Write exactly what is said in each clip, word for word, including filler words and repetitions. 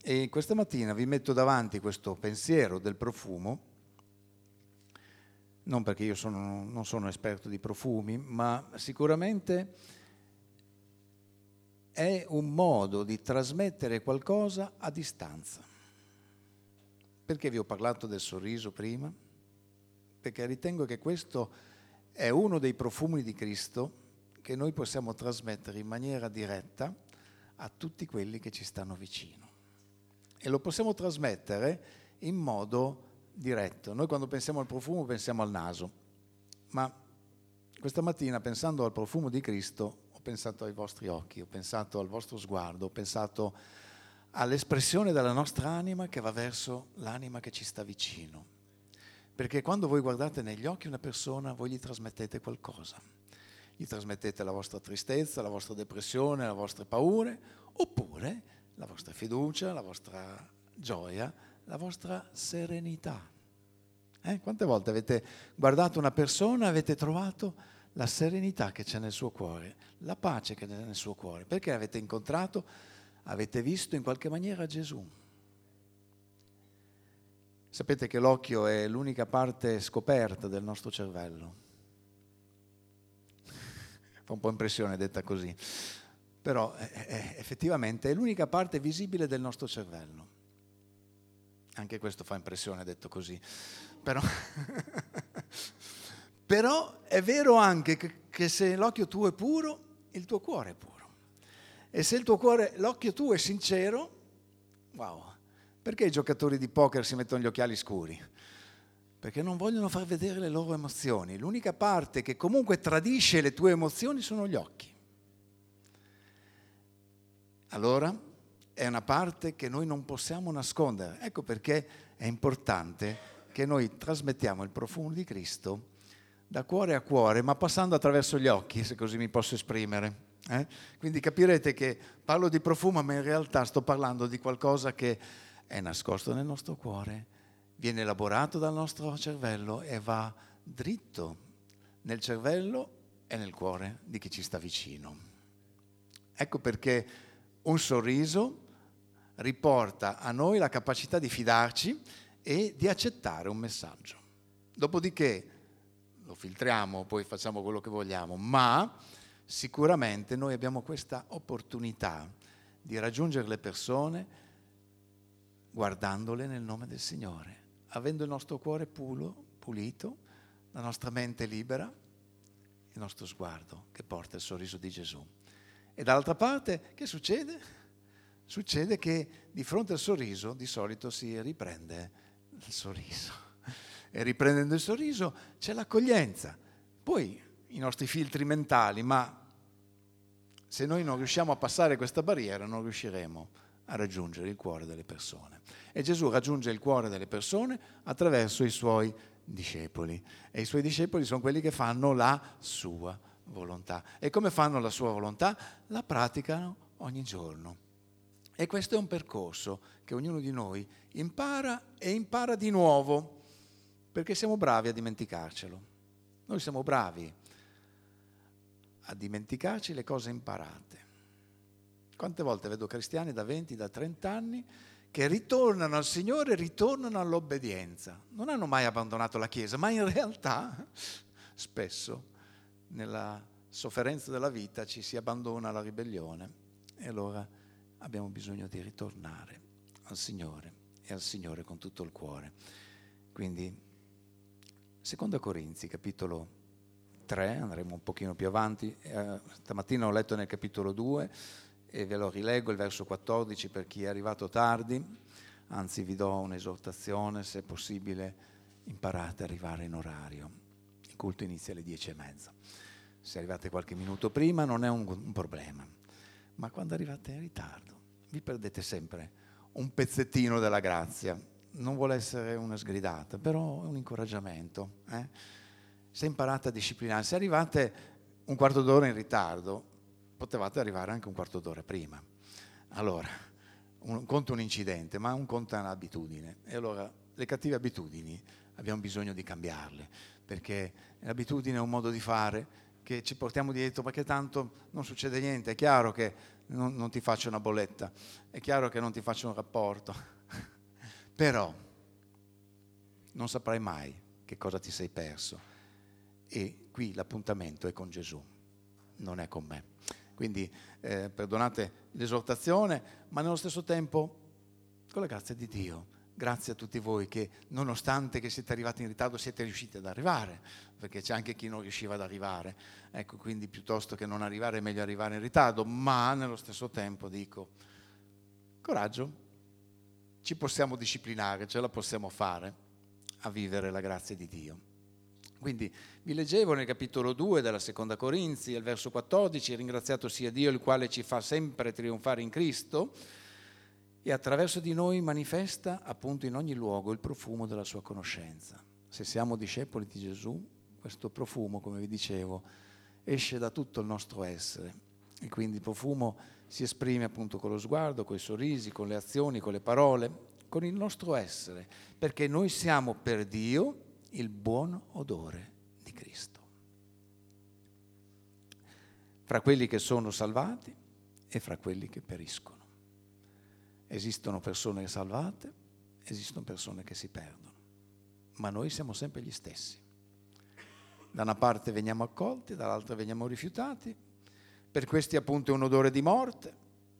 E questa mattina vi metto davanti questo pensiero del profumo, non perché io sono, non sono esperto di profumi, ma sicuramente è un modo di trasmettere qualcosa a distanza. Perché vi ho parlato del sorriso prima? Perché ritengo che questo è uno dei profumi di Cristo che noi possiamo trasmettere in maniera diretta a tutti quelli che ci stanno vicino. E lo possiamo trasmettere in modo diretto. Noi quando pensiamo al profumo pensiamo al naso, ma questa mattina, pensando al profumo di Cristo, ho pensato ai vostri occhi, ho pensato al vostro sguardo, ho pensato all'espressione della nostra anima che va verso l'anima che ci sta vicino. Perché quando voi guardate negli occhi una persona, voi gli trasmettete qualcosa. Gli trasmettete la vostra tristezza, la vostra depressione, le vostre paure, oppure la vostra fiducia, la vostra gioia, la vostra serenità. Eh? Quante volte avete guardato una persona e avete trovato la serenità che c'è nel suo cuore, la pace che c'è nel suo cuore? Perché avete incontrato, avete visto in qualche maniera Gesù. Sapete che l'occhio è l'unica parte scoperta del nostro cervello. Fa un po' impressione detta così, però è, è, effettivamente è l'unica parte visibile del nostro cervello. Anche questo fa impressione detto così, però, però è vero anche che, che se l'occhio tuo è puro, il tuo cuore è puro. E se il tuo cuore, l'occhio tuo è sincero, wow, perché i giocatori di poker si mettono gli occhiali scuri? Perché non vogliono far vedere le loro emozioni. L'unica parte che comunque tradisce le tue emozioni sono gli occhi. Allora è una parte che noi non possiamo nascondere. Ecco perché è importante che noi trasmettiamo il profumo di Cristo da cuore a cuore, ma passando attraverso gli occhi, se così mi posso esprimere. Eh? Quindi capirete che parlo di profumo, ma in realtà sto parlando di qualcosa che è nascosto nel nostro cuore, viene elaborato dal nostro cervello e va dritto nel cervello e nel cuore di chi ci sta vicino. Ecco perché un sorriso riporta a noi la capacità di fidarci e di accettare un messaggio. Dopodiché lo filtriamo, poi facciamo quello che vogliamo, ma sicuramente noi abbiamo questa opportunità di raggiungere le persone guardandole nel nome del Signore, avendo il nostro cuore puro, pulito, la nostra mente libera, il nostro sguardo che porta il sorriso di Gesù. E dall'altra parte, che succede? Succede che di fronte al sorriso di solito si riprende il sorriso. E riprendendo il sorriso c'è l'accoglienza. Poi i nostri filtri mentali, ma se noi non riusciamo a passare questa barriera non riusciremo a raggiungere il cuore delle persone. E Gesù raggiunge il cuore delle persone attraverso i suoi discepoli. E i suoi discepoli sono quelli che fanno la sua volontà. E come fanno la sua volontà? La praticano ogni giorno. E questo è un percorso che ognuno di noi impara e impara di nuovo, perché siamo bravi a dimenticarcelo. Noi siamo bravi a dimenticarci le cose imparate. Quante volte vedo cristiani da venti, da trenta anni che ritornano al Signore, ritornano all'obbedienza. Non hanno mai abbandonato la Chiesa, ma in realtà spesso nella sofferenza della vita ci si abbandona alla ribellione e allora abbiamo bisogno di ritornare al Signore e al Signore con tutto il cuore. Quindi, seconda Corinzi, capitolo tre, andremo un pochino più avanti. Eh, stamattina ho letto nel capitolo due e ve lo rilego, il verso quattordici per chi è arrivato tardi, anzi vi do un'esortazione, se è possibile imparate ad arrivare in orario. Il culto inizia alle dieci e mezza. Se arrivate qualche minuto prima non è un, un problema, ma quando arrivate in ritardo vi perdete sempre un pezzettino della grazia. Non vuole essere una sgridata, però è un incoraggiamento. Eh? Se imparate a disciplinare, se arrivate un quarto d'ora in ritardo, potevate arrivare anche un quarto d'ora prima. Allora, un conto un incidente, ma un conto è un'abitudine. E allora le cattive abitudini abbiamo bisogno di cambiarle, perché l'abitudine è un modo di fare che ci portiamo dietro, perché tanto non succede niente. È chiaro che non, non ti faccio una bolletta, è chiaro che non ti faccio un rapporto, però non saprai mai che cosa ti sei perso. E qui l'appuntamento è con Gesù, non è con me. Quindi eh, perdonate l'esortazione, ma nello stesso tempo, con la grazia di Dio, grazie a tutti voi che nonostante che siete arrivati in ritardo siete riusciti ad arrivare, perché c'è anche chi non riusciva ad arrivare, ecco, quindi piuttosto che non arrivare è meglio arrivare in ritardo, ma nello stesso tempo dico, coraggio, ci possiamo disciplinare, ce la possiamo fare a vivere la grazia di Dio. Quindi vi leggevo nel capitolo due della seconda Corinzi, al verso quattordici, ringraziato sia Dio il quale ci fa sempre trionfare in Cristo e attraverso di noi manifesta appunto in ogni luogo il profumo della sua conoscenza. Se siamo discepoli di Gesù, questo profumo, come vi dicevo, esce da tutto il nostro essere e quindi il profumo si esprime appunto con lo sguardo, con i sorrisi, con le azioni, con le parole, con il nostro essere, perché noi siamo per Dio il buon odore di Cristo. Fra quelli che sono salvati e fra quelli che periscono. Esistono persone salvate, esistono persone che si perdono, ma noi siamo sempre gli stessi. Da una parte veniamo accolti, dall'altra veniamo rifiutati, per questi appunto è un odore di morte,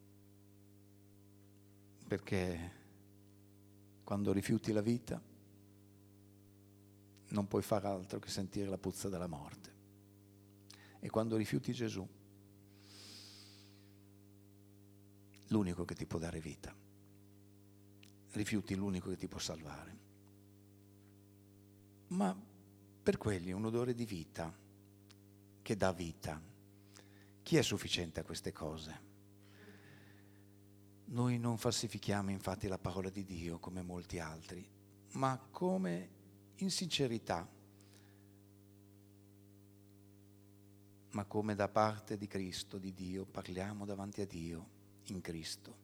perché quando rifiuti la vita non puoi fare altro che sentire la puzza della morte. E quando rifiuti Gesù, l'unico che ti può dare vita, rifiuti l'unico che ti può salvare. Ma per quelli un odore di vita che dà vita. Chi è sufficiente a queste cose? Noi non falsifichiamo infatti la parola di Dio come molti altri, ma come in sincerità, ma come da parte di Cristo, di Dio, parliamo davanti a Dio in Cristo.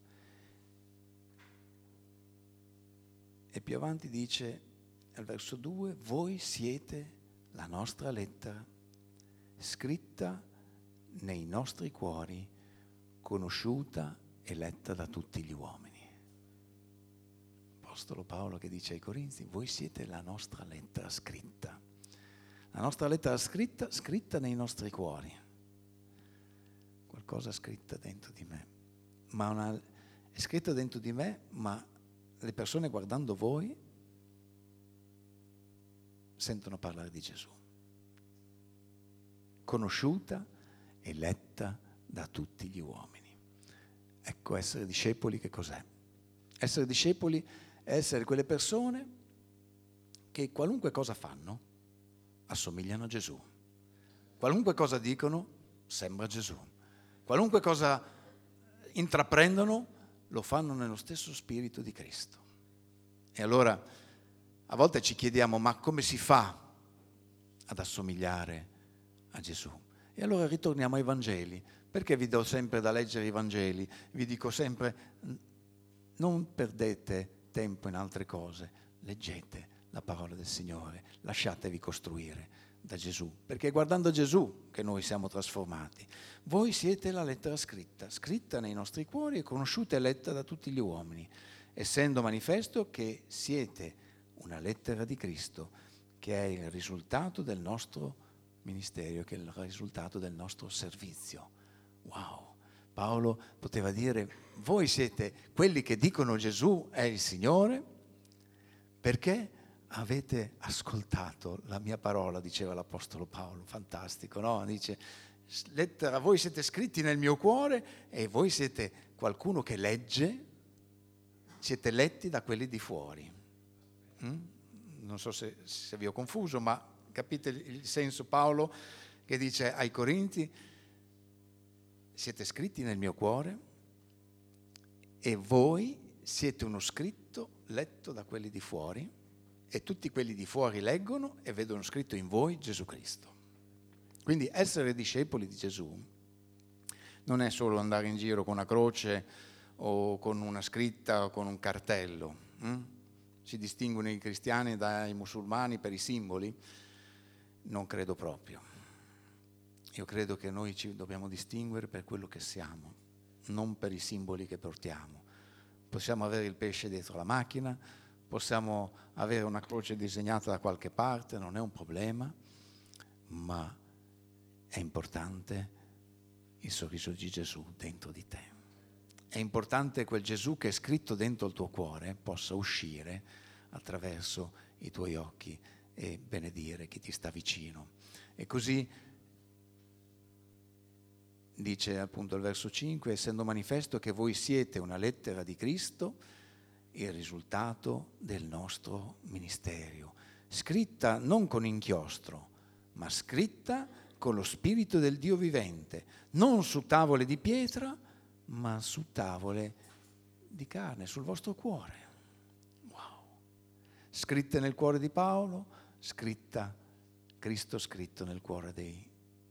E più avanti dice al verso due, voi siete la nostra lettera, scritta nei nostri cuori, conosciuta e letta da tutti gli uomini. Apostolo Paolo che dice ai Corinzi, voi siete la nostra lettera scritta. La nostra lettera scritta, scritta nei nostri cuori. Qualcosa scritta dentro di me. Ma una, è scritto dentro di me, ma le persone guardando voi sentono parlare di Gesù. Conosciuta e letta da tutti gli uomini. Ecco, essere discepoli che cos'è? Essere discepoli è essere quelle persone che qualunque cosa fanno assomigliano a Gesù. Qualunque cosa dicono sembra Gesù. Qualunque cosa intraprendono lo fanno nello stesso spirito di Cristo. E allora a volte ci chiediamo, ma come si fa ad assomigliare a Gesù? E allora ritorniamo ai Vangeli. Perché vi do sempre da leggere i Vangeli? Vi dico sempre, non perdete tempo in altre cose, leggete la parola del Signore, lasciatevi costruire da Gesù, perché è guardando Gesù che noi siamo trasformati. Voi siete la lettera scritta, scritta nei nostri cuori e conosciuta e letta da tutti gli uomini, essendo manifesto che siete una lettera di Cristo, che è il risultato del nostro ministero, che è il risultato del nostro servizio. Wow! Paolo poteva dire, voi siete quelli che dicono Gesù è il Signore, perché avete ascoltato la mia parola, diceva l'Apostolo Paolo, fantastico, no? Dice, lettera, voi siete scritti nel mio cuore e voi siete qualcuno che legge, siete letti da quelli di fuori. Mm? Non so se, se vi ho confuso, ma capite il senso? Paolo che dice ai Corinti, siete scritti nel mio cuore e voi siete uno scritto letto da quelli di fuori e tutti quelli di fuori leggono e vedono scritto in voi Gesù Cristo. Quindi essere discepoli di Gesù non è solo andare in giro con una croce o con una scritta o con un cartello. Hm? Si distinguono i cristiani dai musulmani per i simboli? Non credo proprio. Io credo che noi ci dobbiamo distinguere per quello che siamo. non per i simboli che portiamo. Possiamo avere il pesce dietro la macchina, possiamo avere una croce disegnata da qualche parte, non è un problema, ma è importante il sorriso di Gesù dentro di te. È importante quel Gesù che è scritto dentro il tuo cuore possa uscire attraverso i tuoi occhi e benedire chi ti sta vicino. E così dice appunto il verso cinque, essendo manifesto che voi siete una lettera di Cristo, il risultato del nostro ministero, scritta non con inchiostro, ma scritta con lo Spirito del Dio vivente, non su tavole di pietra, ma su tavole di carne, sul vostro cuore. Wow! Scritte nel cuore di Paolo, scritta, Cristo scritto nel cuore dei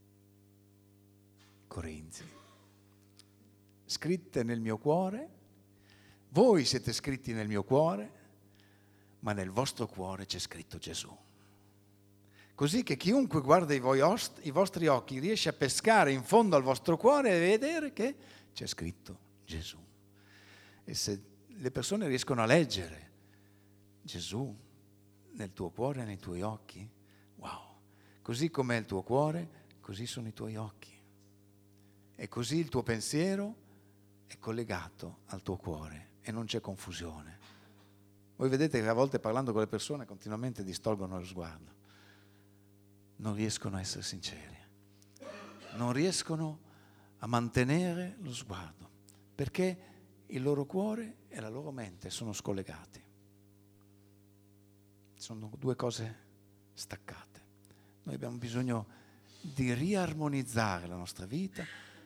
Corinzi. Scritte nel mio cuore, voi siete scritti nel mio cuore, ma nel vostro cuore c'è scritto Gesù. Così che chiunque guarda i, voi ost- i vostri occhi riesce a pescare in fondo al vostro cuore e vedere che c'è scritto Gesù. E se le persone riescono a leggere Gesù nel tuo cuore e nei tuoi occhi, wow, così com'è il tuo cuore, così sono i tuoi occhi. E così il tuo pensiero è collegato al tuo cuore e non c'è confusione. Voi vedete che a volte parlando con le persone continuamente distolgono lo sguardo. Non riescono a essere sinceri. Non riescono a mantenere lo sguardo perché il loro cuore e la loro mente sono scollegati. Sono due cose staccate. Noi abbiamo bisogno di riarmonizzare la nostra vita,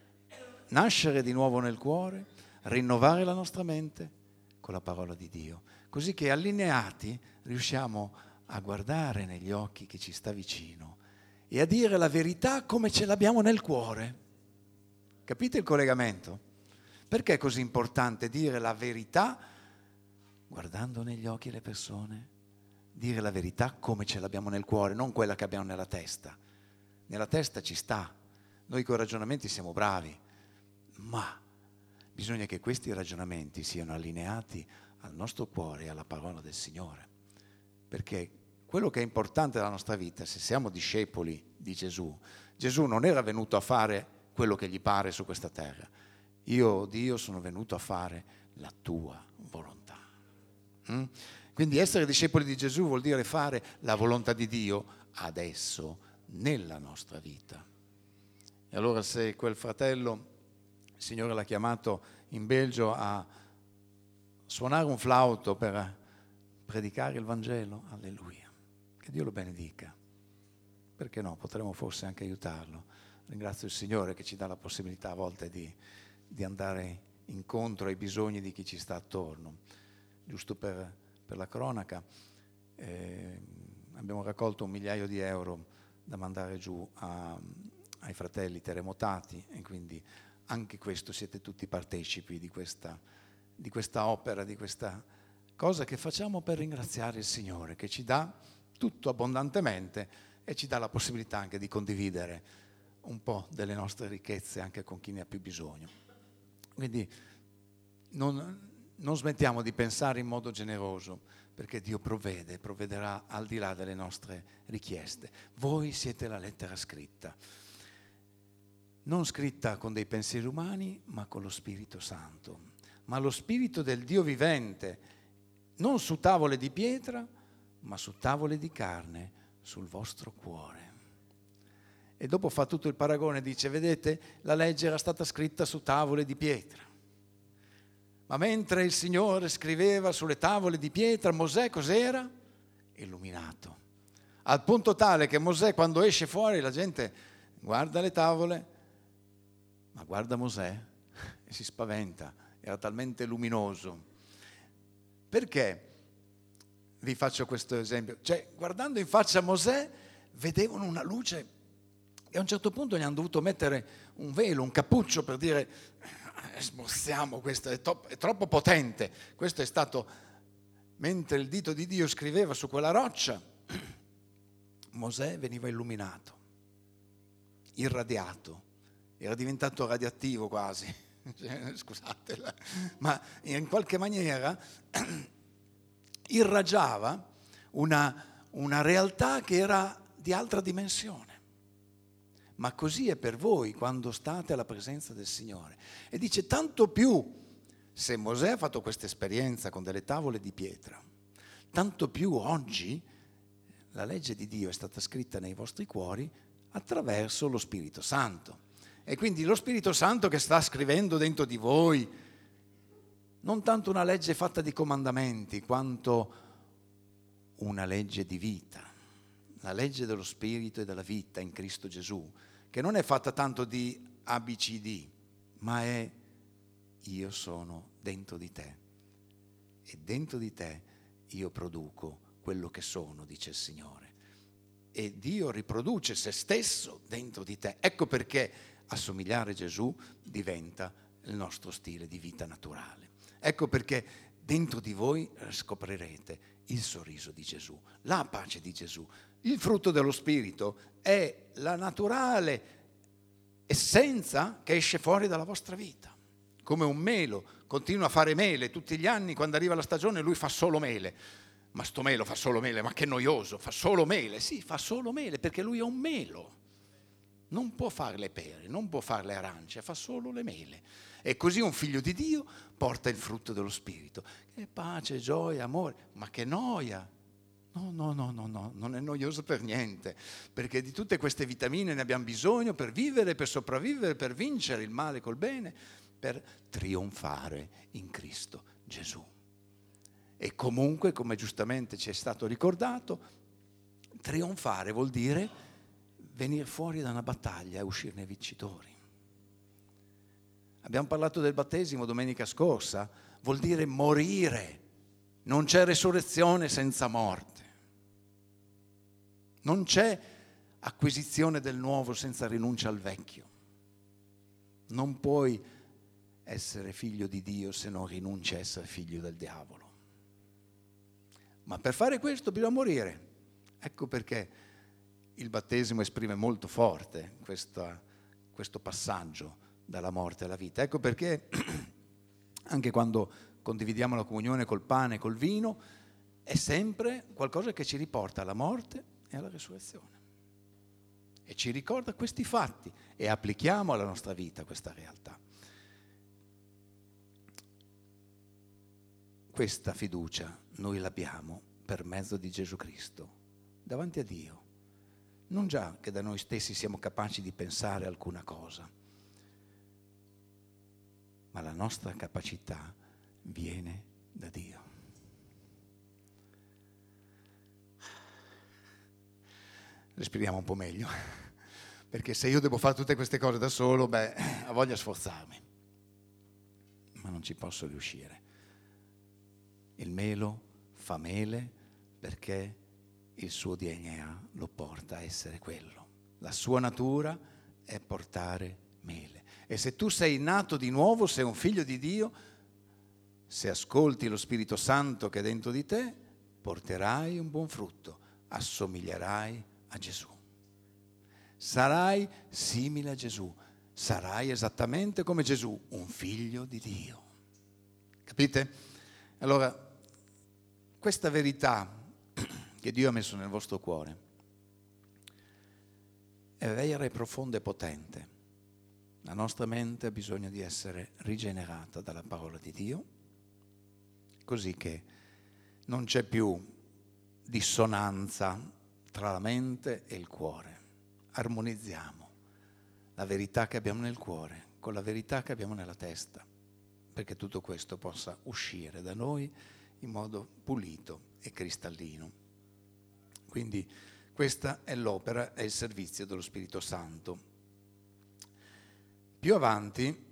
nascere di nuovo nel cuore, rinnovare la nostra mente con la parola di Dio, così che allineati riusciamo a guardare negli occhi chi ci sta vicino e a dire la verità come ce l'abbiamo nel cuore. Capite il collegamento? Perché è così importante dire la verità guardando negli occhi le persone? Dire la verità come ce l'abbiamo nel cuore, non quella che abbiamo nella testa. Nella testa ci sta, noi con i ragionamenti siamo bravi, ma bisogna che questi ragionamenti siano allineati al nostro cuore e alla parola del Signore. Perché quello che è importante nella nostra vita, se siamo discepoli di Gesù, Gesù non era venuto a fare quello che gli pare su questa terra. Io, Dio, sono venuto a fare la tua volontà. Mm? Quindi essere discepoli di Gesù vuol dire fare la volontà di Dio adesso, nella nostra vita. E allora se quel fratello, il Signore l'ha chiamato in Belgio a suonare un flauto per predicare il Vangelo, alleluia. Che Dio lo benedica. Perché no? Potremmo forse anche aiutarlo. Ringrazio il Signore che ci dà la possibilità a volte di, di andare incontro ai bisogni di chi ci sta attorno. Giusto per, per la cronaca, eh, abbiamo raccolto un migliaio di euro da mandare giù a, ai fratelli terremotati e quindi anche questo siete tutti partecipi di questa, di questa opera, di questa cosa che facciamo per ringraziare il Signore che ci dà tutto abbondantemente e ci dà la possibilità anche di condividere un po' delle nostre ricchezze anche con chi ne ha più bisogno. Quindi non, non smettiamo di pensare in modo generoso, perché Dio provvede, provvederà al di là delle nostre richieste. Voi siete la lettera scritta, non scritta con dei pensieri umani, ma con lo Spirito Santo, ma lo Spirito del Dio vivente, non su tavole di pietra, ma su tavole di carne, sul vostro cuore. E dopo fa tutto il paragone, dice, vedete, la legge era stata scritta su tavole di pietra. Ma mentre il Signore scriveva sulle tavole di pietra, Mosè cos'era? Illuminato. Al punto tale che Mosè quando esce fuori la gente guarda le tavole, ma guarda Mosè e si spaventa, era talmente luminoso. Perché vi faccio questo esempio? Cioè, guardando in faccia a Mosè, vedevano una luce e a un certo punto gli hanno dovuto mettere un velo, un cappuccio per dire smostriamo, questo è, to- è troppo potente. Questo è stato, mentre il dito di Dio scriveva su quella roccia, Mosè veniva illuminato, irradiato, era diventato radioattivo quasi. scusatela, ma in qualche maniera irraggiava una, una realtà che era di altra dimensione. Ma così è per voi quando state alla presenza del Signore. E dice tanto più, se Mosè ha fatto questa esperienza con delle tavole di pietra, tanto più oggi la legge di Dio è stata scritta nei vostri cuori attraverso lo Spirito Santo. E quindi lo Spirito Santo che sta scrivendo dentro di voi, non tanto una legge fatta di comandamenti, quanto una legge di vita, la legge dello Spirito e della vita in Cristo Gesù, che non è fatta tanto di A B C D, ma è io sono dentro di te e dentro di te io produco quello che sono, dice il Signore. E Dio riproduce se stesso dentro di te. Ecco perché assomigliare a Gesù diventa il nostro stile di vita naturale. Ecco perché dentro di voi scoprirete il sorriso di Gesù, la pace di Gesù. Il frutto dello Spirito è la naturale essenza che esce fuori dalla vostra vita. Come un melo, continua a fare mele tutti gli anni, quando arriva la stagione lui fa solo mele. Ma sto melo fa solo mele, ma che noioso, fa solo mele. Sì, fa solo mele perché lui è un melo. Non può fare le pere, non può fare le arance, fa solo le mele. E così un figlio di Dio porta il frutto dello Spirito. Che pace, gioia, amore, ma che noia. No, no, no, no, no, non è noioso per niente, perché di tutte queste vitamine ne abbiamo bisogno per vivere, per sopravvivere, per vincere il male col bene, per trionfare in Cristo Gesù. E comunque, come giustamente ci è stato ricordato, trionfare vuol dire venire fuori da una battaglia e uscirne vincitori. Abbiamo parlato del battesimo domenica scorsa, vuol dire morire. Non c'è resurrezione senza morte. Non c'è acquisizione del nuovo senza rinuncia al vecchio. Non puoi essere figlio di Dio se non rinunci a essere figlio del diavolo. Ma per fare questo bisogna morire. Ecco perché il battesimo esprime molto forte questa, questo passaggio dalla morte alla vita. Ecco perché anche quando condividiamo la comunione col pane e col vino è sempre qualcosa che ci riporta alla morte e alla resurrezione. E ci ricorda questi fatti e applichiamo alla nostra vita questa realtà. Questa fiducia noi l'abbiamo per mezzo di Gesù Cristo, davanti a Dio. Non già che da noi stessi siamo capaci di pensare alcuna cosa, ma la nostra capacità viene da Dio. Respiriamo un po' meglio, perché se io devo fare tutte queste cose da solo, beh, ho voglia di sforzarmi, ma non ci posso riuscire. Il melo fa mele perché il suo D N A lo porta a essere quello. La sua natura è portare mele. E se tu sei nato di nuovo, sei un figlio di Dio, se ascolti lo Spirito Santo che è dentro di te, porterai un buon frutto, assomiglierai a Gesù. Sarai simile a Gesù, sarai esattamente come Gesù, un figlio di Dio. Capite? Allora, questa verità che Dio ha messo nel vostro cuore è vera e profonda e potente. La nostra mente ha bisogno di essere rigenerata dalla parola di Dio, così che non c'è più dissonanza tra la mente e il cuore. Armonizziamo la verità che abbiamo nel cuore con la verità che abbiamo nella testa, perché tutto questo possa uscire da noi in modo pulito e cristallino. Quindi questa è l'opera e il servizio dello Spirito Santo. Più avanti,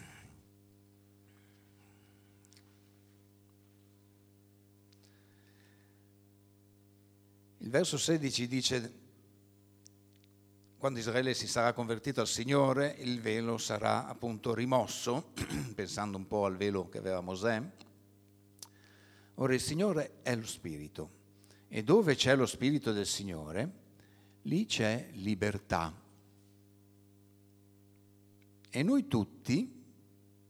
il verso sedici dice: quando Israele si sarà convertito al Signore, il velo sarà appunto rimosso, pensando un po' al velo che aveva Mosè. Ora il Signore è lo Spirito, e dove c'è lo Spirito del Signore, lì c'è libertà. E noi tutti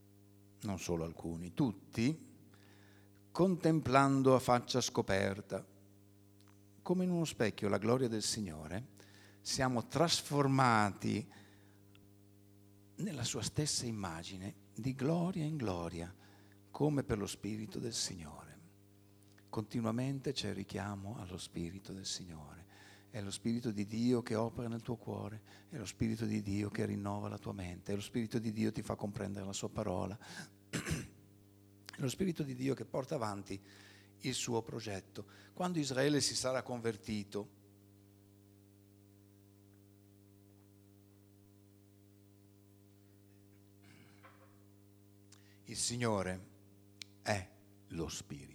non solo alcuni, tutti, contemplando a faccia scoperta, come in uno specchio, la gloria del Signore, siamo trasformati nella sua stessa immagine, di gloria in gloria, come per lo Spirito del Signore. Continuamente c'è il richiamo allo Spirito del Signore. È lo Spirito di Dio che opera nel tuo cuore, è lo Spirito di Dio che rinnova la tua mente, è lo Spirito di Dio che ti fa comprendere la sua parola, è lo Spirito di Dio che porta avanti il suo progetto. Quando Israele si sarà convertito, il Signore è lo Spirito.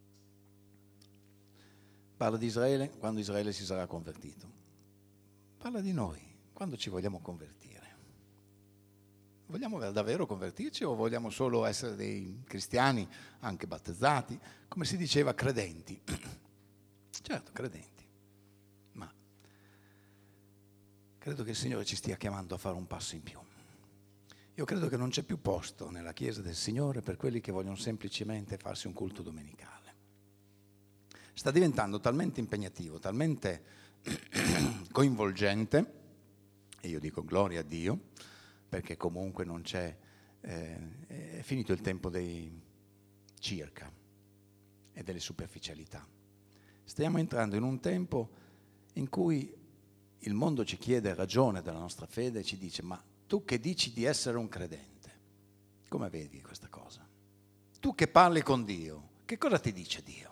Parla di Israele quando Israele si sarà convertito. Parla di noi quando ci vogliamo convertire. Vogliamo davvero convertirci o vogliamo solo essere dei cristiani, anche battezzati, come si diceva, credenti? Certo, credenti. Ma credo che il Signore ci stia chiamando a fare un passo in più. Io credo che non c'è più posto nella Chiesa del Signore per quelli che vogliono semplicemente farsi un culto domenicale. Sta diventando talmente impegnativo, talmente coinvolgente, e io dico gloria a Dio, perché comunque non c'è, eh, è finito il tempo dei circa e delle superficialità. Stiamo entrando in un tempo in cui il mondo ci chiede ragione della nostra fede e ci dice: ma tu che dici di essere un credente, come vedi questa cosa? Tu che parli con Dio, che cosa ti dice Dio?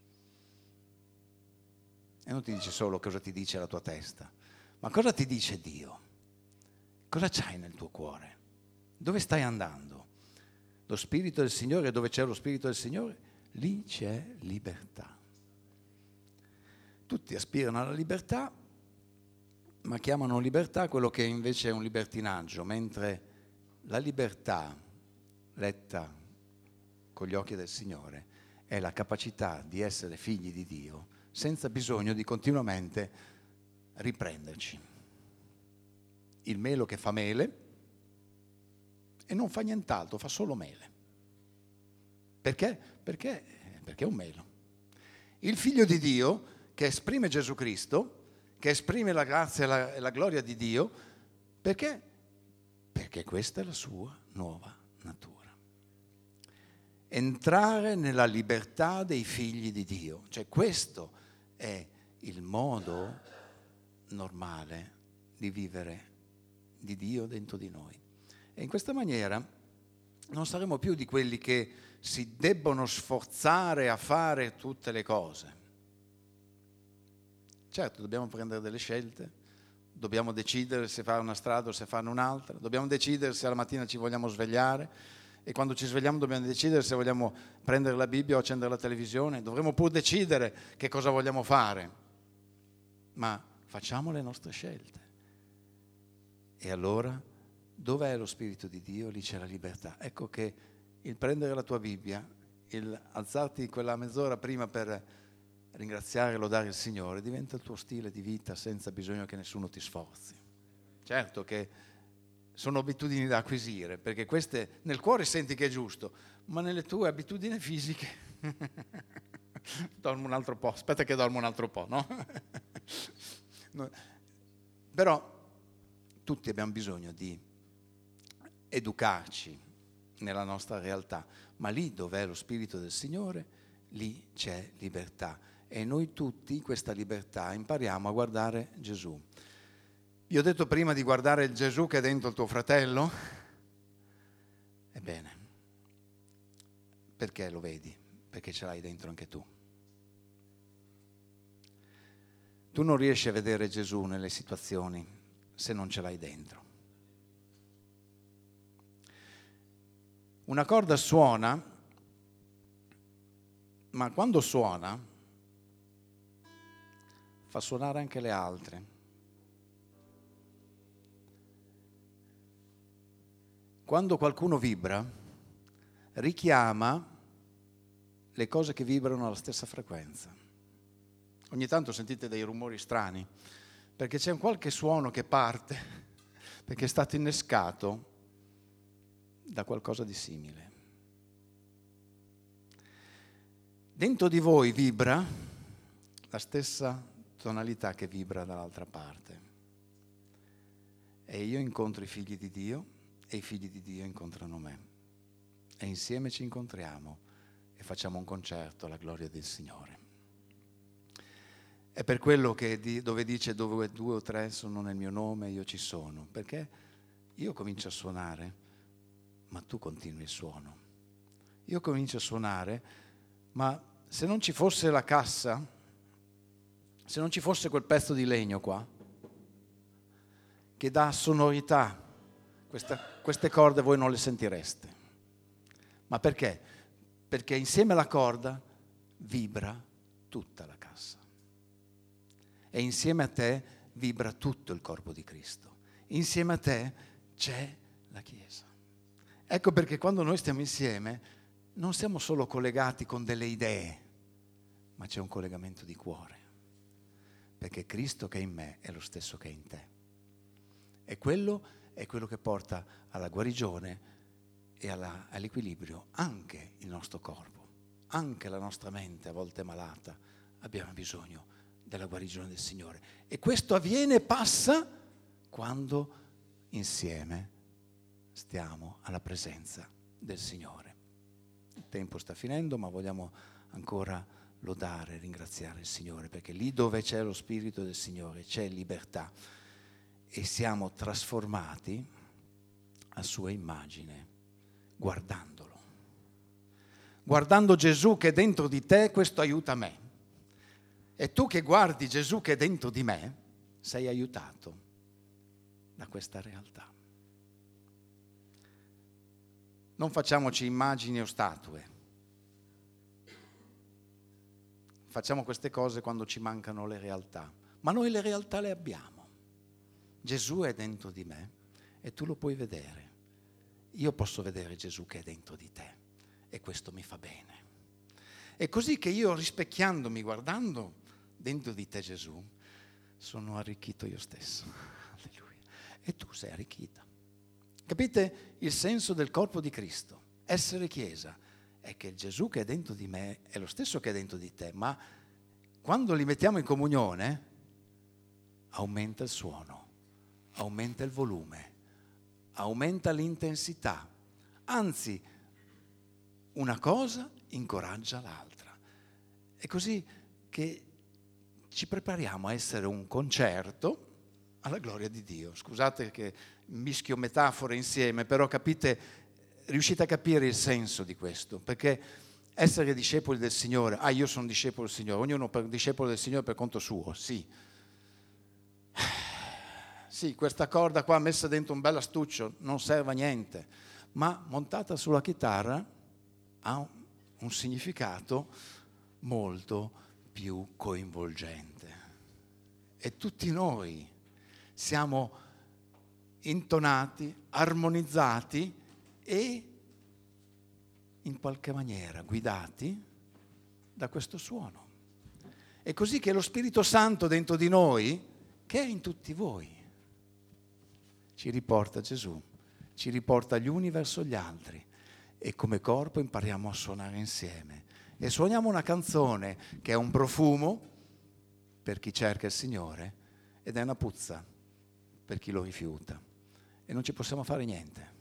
E non ti dice solo cosa ti dice la tua testa, ma cosa ti dice Dio? Cosa c'hai nel tuo cuore? Dove stai andando? Lo Spirito del Signore, dove c'è lo Spirito del Signore, lì c'è libertà. Tutti aspirano alla libertà, ma chiamano libertà quello che invece è un libertinaggio, mentre la libertà, letta con gli occhi del Signore, è la capacità di essere figli di Dio senza bisogno di continuamente riprenderci. Il melo che fa mele e non fa nient'altro, fa solo mele. Perché? Perché? Perché è un melo. Il Figlio di Dio, che esprime Gesù Cristo, che esprime la grazia e la, e la gloria di Dio, perché? Perché questa è la sua nuova natura. Entrare nella libertà dei figli di Dio, cioè questo è il modo normale di vivere di Dio dentro di noi. E in questa maniera non saremo più di quelli che si debbono sforzare a fare tutte le cose. Certo, dobbiamo prendere delle scelte, dobbiamo decidere se fare una strada o se farne un'altra, dobbiamo decidere se alla mattina ci vogliamo svegliare e quando ci svegliamo dobbiamo decidere se vogliamo prendere la Bibbia o accendere la televisione, dovremo pur decidere che cosa vogliamo fare, ma facciamo le nostre scelte. E allora, dov'è lo Spirito di Dio? Lì c'è la libertà. Ecco che il prendere la tua Bibbia, il alzarti quella mezz'ora prima per ringraziare e lodare il Signore, diventa il tuo stile di vita senza bisogno che nessuno ti sforzi. Certo che sono abitudini da acquisire, perché queste nel cuore senti che è giusto, ma nelle tue abitudini fisiche dormo un altro po', aspetta che dormo un altro po', no? no. Però tutti abbiamo bisogno di educarci nella nostra realtà, ma lì dov'è lo Spirito del Signore, lì c'è libertà. E noi tutti in questa libertà impariamo a guardare Gesù. Vi ho detto prima di guardare il Gesù che è dentro il tuo fratello? Ebbene, perché lo vedi? Perché ce l'hai dentro anche tu. Tu non riesci a vedere Gesù nelle situazioni se non ce l'hai dentro. Una corda suona, ma quando suona fa suonare anche le altre. Quando qualcuno vibra, richiama le cose che vibrano alla stessa frequenza. Ogni tanto sentite dei rumori strani, perché c'è un qualche suono che parte, perché è stato innescato da qualcosa di simile. dentro di voi vibra la stessa tonalità che vibra dall'altra parte. E io incontro i figli di Dio e i figli di Dio incontrano me. E insieme ci incontriamo e facciamo un concerto alla gloria del Signore. È per quello che di, dove dice dove due o tre sono nel mio nome, io ci sono. Perché io comincio a suonare, ma tu continui il suono. Io comincio a suonare, ma se non ci fosse la cassa, se non ci fosse quel pezzo di legno qua, che dà sonorità, questa, queste corde voi non le sentireste. Ma perché? Perché insieme alla corda vibra tutta la cassa. E insieme a te vibra tutto il corpo di Cristo. Insieme a te c'è la Chiesa. Ecco perché quando noi stiamo insieme non siamo solo collegati con delle idee, ma c'è un collegamento di cuore. Perché Cristo che è in me è lo stesso che è in te. E quello è quello che porta alla guarigione e alla, all'equilibrio anche il nostro corpo, anche la nostra mente a volte malata, abbiamo bisogno della guarigione del Signore. E questo avviene e passa quando insieme stiamo alla presenza del Signore. Il tempo sta finendo, ma vogliamo ancora lodare e ringraziare il Signore, perché lì dove c'è lo Spirito del Signore c'è libertà e siamo trasformati a sua immagine guardandolo. Guardando Gesù che è dentro di te, questo aiuta me. E tu che guardi Gesù che è dentro di me, sei aiutato da questa realtà. Non facciamoci immagini o statue. Facciamo queste cose quando ci mancano le realtà. Ma noi le realtà le abbiamo. Gesù è dentro di me e tu lo puoi vedere. Io posso vedere Gesù che è dentro di te e questo mi fa bene. È così che io, rispecchiandomi, guardando dentro di te Gesù, sono arricchito io stesso. Alleluia. E tu sei arricchita. Capite il senso del corpo di Cristo? Essere Chiesa è che il Gesù che è dentro di me è lo stesso che è dentro di te, ma quando li mettiamo in comunione aumenta il suono, aumenta il volume, aumenta l'intensità. Anzi, una cosa incoraggia l'altra. È così che ci prepariamo a essere un concerto alla gloria di Dio. Scusate che mischio metafore insieme, però capite, riuscite a capire il senso di questo, perché essere discepoli del Signore, ah io sono discepolo del Signore, ognuno per discepolo del Signore per conto suo, sì. Sì, questa corda qua messa dentro un bel astuccio non serve a niente, ma montata sulla chitarra ha un, un significato molto più coinvolgente. E tutti noi siamo intonati, armonizzati e in qualche maniera guidati da questo suono. È così che lo Spirito Santo dentro di noi, che è in tutti voi, ci riporta a Gesù, ci riporta gli uni verso gli altri e come corpo impariamo a suonare insieme. E suoniamo una canzone che è un profumo per chi cerca il Signore ed è una puzza per chi lo rifiuta. E non ci possiamo fare niente,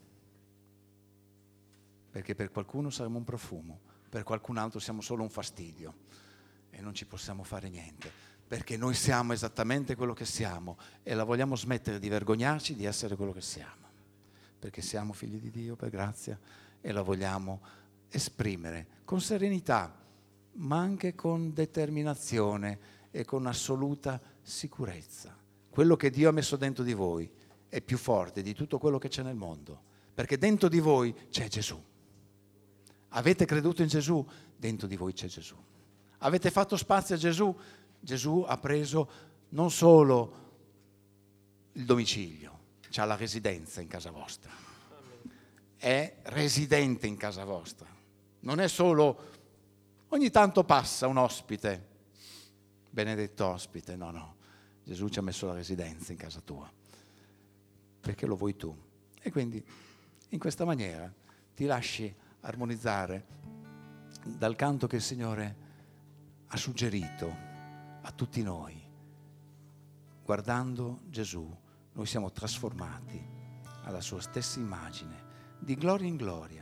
perché per qualcuno saremo un profumo, per qualcun altro siamo solo un fastidio e non ci possiamo fare niente, perché noi siamo esattamente quello che siamo e la vogliamo smettere di vergognarci di essere quello che siamo, perché siamo figli di Dio per grazia e la vogliamo esprimere con serenità, ma anche con determinazione e con assoluta sicurezza. Quello che Dio ha messo dentro di voi è più forte di tutto quello che c'è nel mondo, perché dentro di voi c'è Gesù. Avete creduto in Gesù? Dentro di voi c'è Gesù. Avete fatto spazio a Gesù? Gesù ha preso non solo il domicilio, c'ha la residenza in casa vostra. È residente in casa vostra. Non è solo ogni tanto passa un ospite, benedetto ospite, no, no. Gesù ci ha messo la residenza in casa tua, perché lo vuoi tu. E quindi in questa maniera ti lasci armonizzare dal canto che il Signore ha suggerito a tutti noi. Guardando Gesù, noi siamo trasformati alla sua stessa immagine, di gloria in gloria,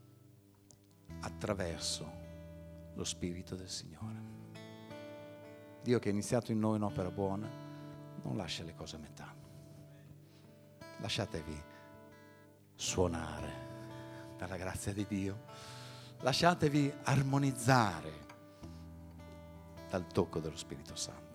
attraverso lo Spirito del Signore. Dio che ha iniziato in noi un'opera buona, non lascia le cose a metà. Lasciatevi suonare dalla grazia di Dio, lasciatevi armonizzare dal tocco dello Spirito Santo.